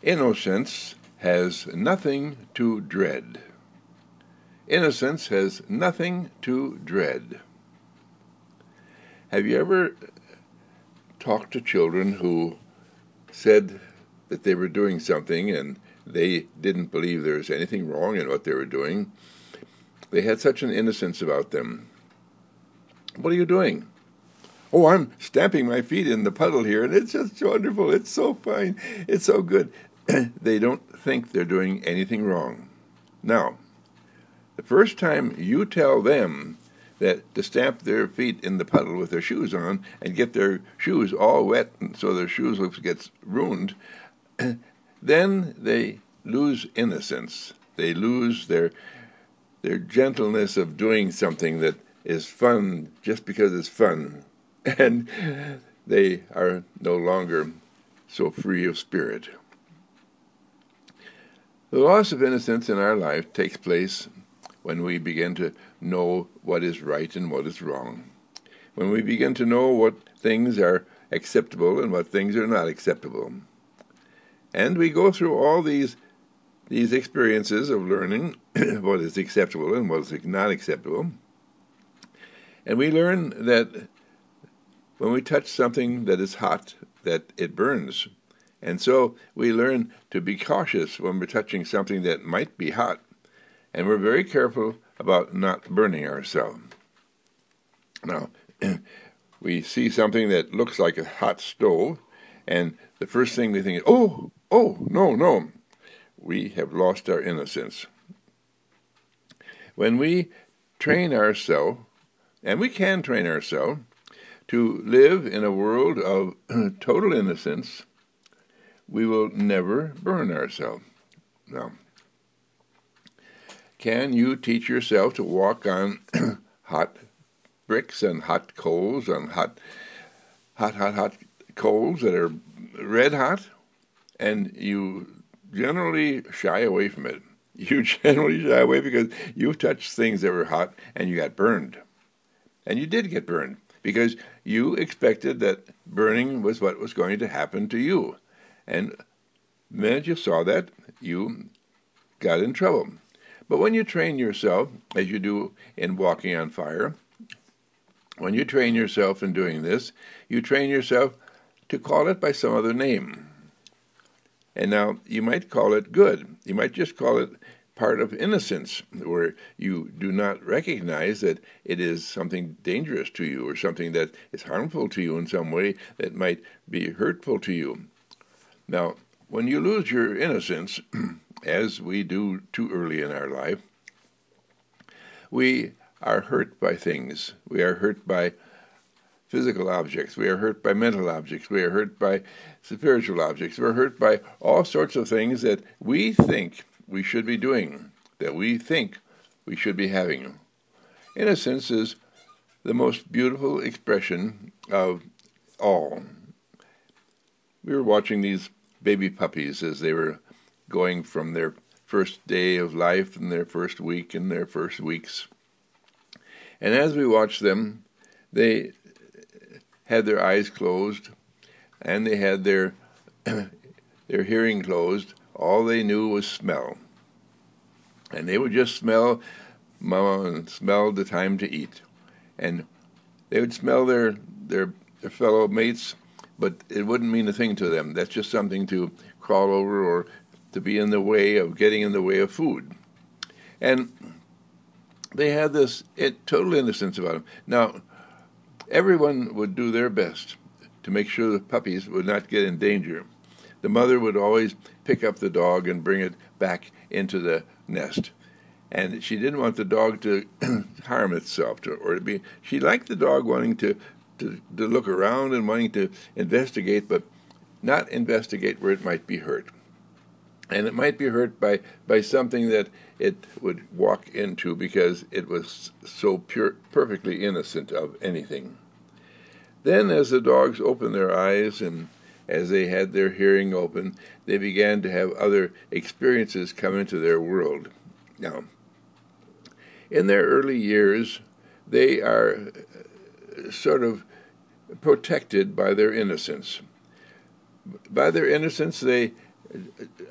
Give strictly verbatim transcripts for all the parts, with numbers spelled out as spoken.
Innocence has nothing to dread. Innocence has nothing to dread. Have you ever talked to children who said that they were doing something and they didn't believe there was anything wrong in what they were doing? They had such an innocence about them. What are you doing? Oh, I'm stamping my feet in the puddle here, and it's just wonderful. It's so fine. It's so good. They don't think they're doing anything wrong. Now, the first time you tell them that to stamp their feet in the puddle with their shoes on and get their shoes all wet and so their shoes looks gets ruined, then they lose innocence. They lose their their gentleness of doing something that is fun just because it's fun. And they are no longer so free of spirit. The loss of innocence in our life takes place when we begin to know what is right and what is wrong, when we begin to know what things are acceptable and what things are not acceptable. And we go through all these these experiences of learning what is acceptable and what is not acceptable. And we learn that when we touch something that is hot, that it burns. And so we learn to be cautious when we're touching something that might be hot. And we're very careful about not burning ourselves. Now, we see something that looks like a hot stove, and the first thing we think is, oh, oh, no, no. We have lost our innocence. When we train ourselves, and we can train ourselves, to live in a world of total innocence, we will never burn ourselves. Now, can you teach yourself to walk on hot bricks and hot coals and hot, hot, hot, hot coals that are red hot? And you generally shy away from it. You generally shy away because you've touched things that were hot and you got burned. And you did get burned because you expected that burning was what was going to happen to you. And the minute you saw that, you got in trouble. But when you train yourself, as you do in walking on fire, when you train yourself in doing this, you train yourself to call it by some other name. And now, you might call it good. You might just call it part of innocence, where you do not recognize that it is something dangerous to you or something that is harmful to you in some way that might be hurtful to you. Now, when you lose your innocence, as we do too early in our life, we are hurt by things. We are hurt by physical objects. We are hurt by mental objects. We are hurt by spiritual objects. We are hurt by all sorts of things that we think we should be doing, that we think we should be having. Innocence is the most beautiful expression of all. We were watching these baby puppies as they were going from their first day of life and their first week and their first weeks. And as we watched them, they had their eyes closed and they had their their hearing closed. All they knew was smell. And they would just smell mama and smell the time to eat. And they would smell their, their, their fellow mates, but it wouldn't mean a thing to them. That's just something to crawl over or to be in the way of getting in the way of food. And they had this it, total innocence about them. Now, everyone would do their best to make sure the puppies would not get in danger. The mother would always pick up the dog and bring it back into the nest. And she didn't want the dog to harm itself to, or to be. She liked the dog wanting to, to, to look around and wanting to investigate, but not investigate where it might be hurt. And it might be hurt by, by something that it would walk into because it was so pure, perfectly innocent of anything. Then as the dogs opened their eyes and as they had their hearing open, they began to have other experiences come into their world. Now, in their early years, they are sort of protected by their innocence. By their innocence, they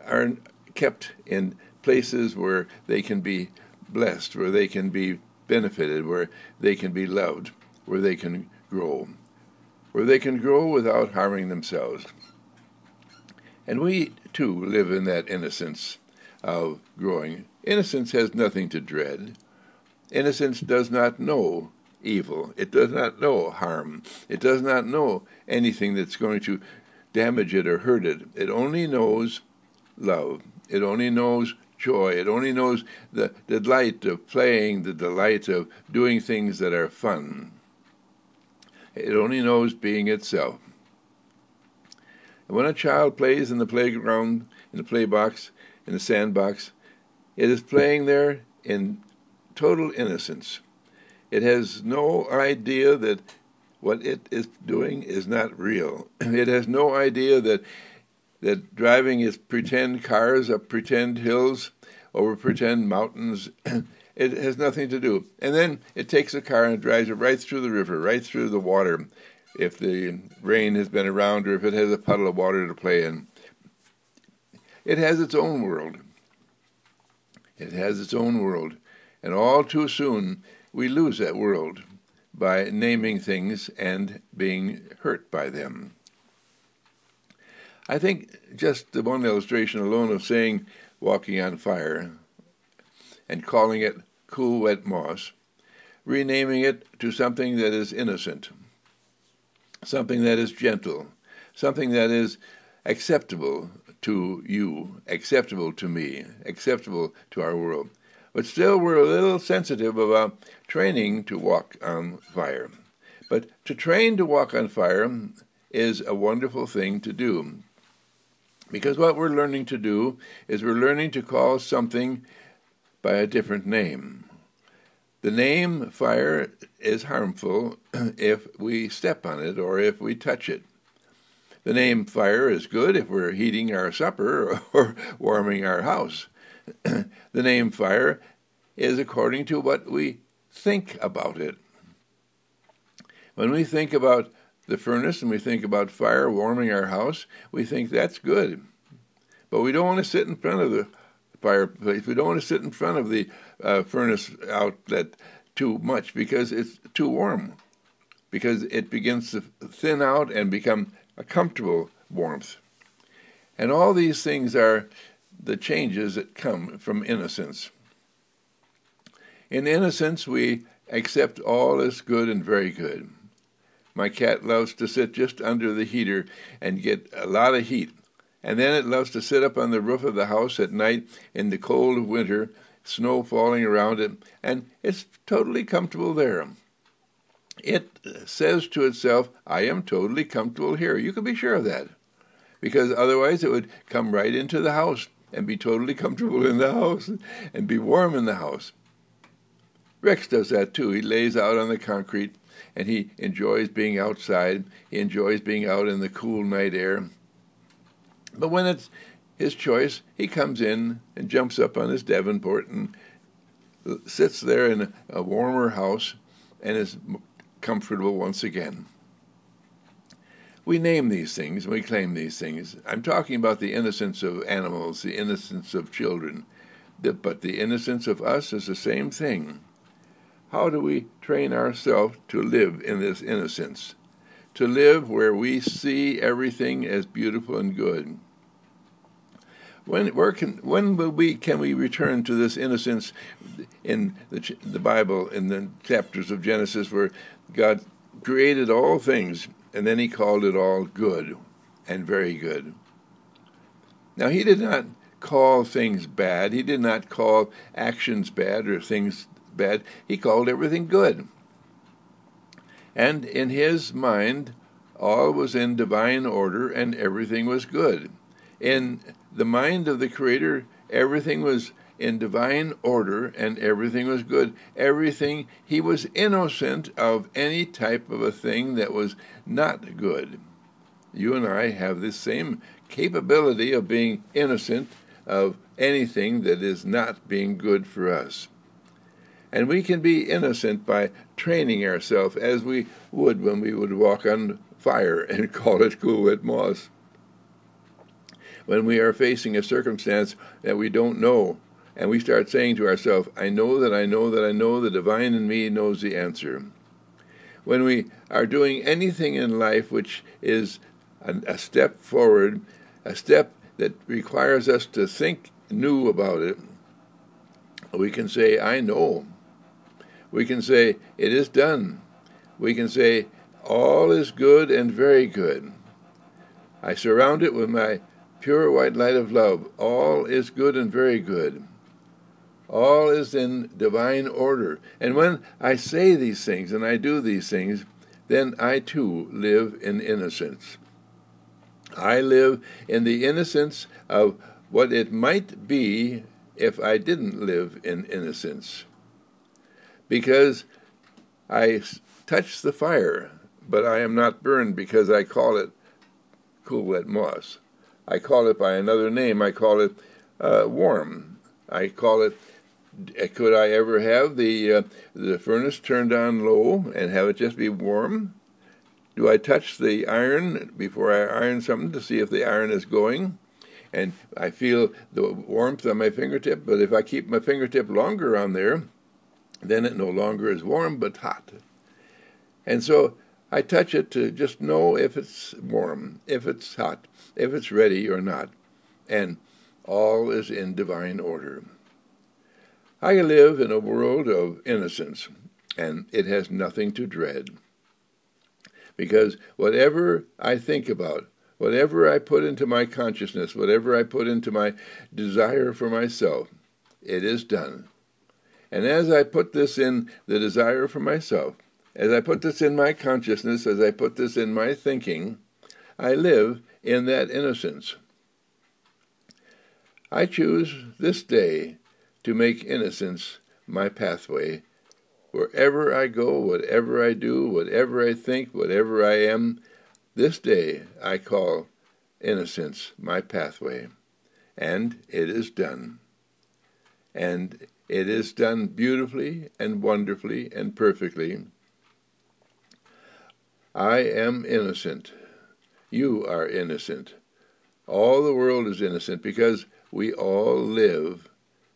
are kept in places where they can be blessed, where they can be benefited, where they can be loved, where they can grow, where they can grow without harming themselves. And we, too, live in that innocence of growing. Innocence has nothing to dread. Innocence does not know evil. It does not know harm. It does not know anything that's going to damage it or hurt it. It only knows love. It only knows joy. It only knows the delight of playing, the delight of doing things that are fun. It only knows being itself. And when a child plays in the playground, in the play box, in the sandbox, it is playing there in total innocence. It has no idea that what it is doing is not real. It has no idea that that driving its pretend cars up pretend hills, over pretend mountains, it has nothing to do. And then it takes a car and drives it right through the river, right through the water, if the rain has been around or if it has a puddle of water to play in. It has its own world. It has its own world. And all too soon, we lose that world by naming things and being hurt by them. I think just the one illustration alone of saying walking on fire and calling it cool, wet moss, renaming it to something that is innocent, something that is gentle, something that is acceptable to you, acceptable to me, acceptable to our world. But still we're a little sensitive about training to walk on fire. But to train to walk on fire is a wonderful thing to do. Because what we're learning to do is we're learning to call something by a different name. The name fire is harmful if we step on it or if we touch it. The name fire is good if we're heating our supper or warming our house. The name fire is according to what we think about it. When we think about the furnace and we think about fire warming our house, we think that's good. But we don't want to sit in front of the fireplace. We don't want to sit in front of the uh, furnace outlet too much because it's too warm, because it begins to thin out and become a comfortable warmth. And all these things are the changes that come from innocence. In innocence, we accept all as good and very good. My cat loves to sit just under the heater and get a lot of heat. And then it loves to sit up on the roof of the house at night in the cold of winter, snow falling around it, and it's totally comfortable there. It says to itself, I am totally comfortable here. You can be sure of that, because otherwise it would come right into the house and be totally comfortable in the house and be warm in the house. Rex does that too. He lays out on the concrete and he enjoys being outside. He enjoys being out in the cool night air. But when it's his choice, he comes in and jumps up on his Davenport and sits there in a warmer house and is comfortable once again. We name these things, we claim these things. I'm talking about the innocence of animals, the innocence of children. But the innocence of us is the same thing. How do we train ourselves to live in this innocence? To live where we see everything as beautiful and good. When where can when will we can we return to this innocence in the the Bible, in the chapters of Genesis, where God created all things and then He called it all good and very good. Now He did not call things bad. He did not call actions bad or things bad. He called everything good. And in His mind, all was in divine order and everything was good. In the mind of the Creator, everything was in divine order and everything was good. Everything, He was innocent of any type of a thing that was not good. You and I have this same capability of being innocent of anything that is not being good for us. And we can be innocent by training ourselves as we would when we would walk on fire and call it cool wet moss. when we are facing a circumstance that we don't know, and we start saying to ourselves, I know that I know that I know the divine in me knows the answer. When we are doing anything in life which is a, a step forward, a step that requires us to think new about it, we can say, I know. We can say, it is done. We can say, all is good and very good. I surround it with my pure white light of love. All is good and very good. All is in divine order. And when I say these things and I do these things, then I too live in innocence. I live in the innocence of what it might be if I didn't live in innocence. Because I touch the fire, but I am not burned because I call it Coolwet Moss. I call it by another name. I call it uh, warm. I call it, could I ever have the uh, the furnace turned on low and have it just be warm? Do I touch the iron before I iron something to see if the iron is going? And I feel the warmth on my fingertip, but if I keep my fingertip longer on there, then it no longer is warm but hot. And so I touch it to just know if it's warm, if it's hot, if it's ready or not. And all is in divine order. I live in a world of innocence, and it has nothing to dread. Because whatever I think about, whatever I put into my consciousness, whatever I put into my desire for myself, it is done. And as I put this in the desire for myself, as I put this in my consciousness, as I put this in my thinking, I live in that innocence. I choose this day to make innocence my pathway. Wherever I go, whatever I do, whatever I think, whatever I am, this day I call innocence my pathway. And it is done. And it is done beautifully and wonderfully and perfectly. I am innocent. You are innocent. All the world is innocent because we all live.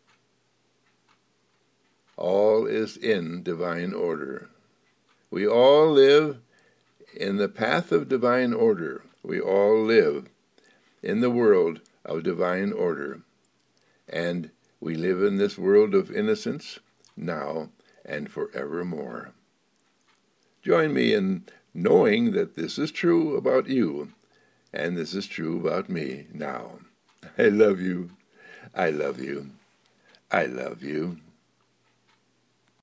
All is in divine order. We all live in the path of divine order. We all live in the world of divine order. And we live in this world of innocence now and forevermore. Join me in knowing that this is true about you, and this is true about me now. I love you. I love you. I love you.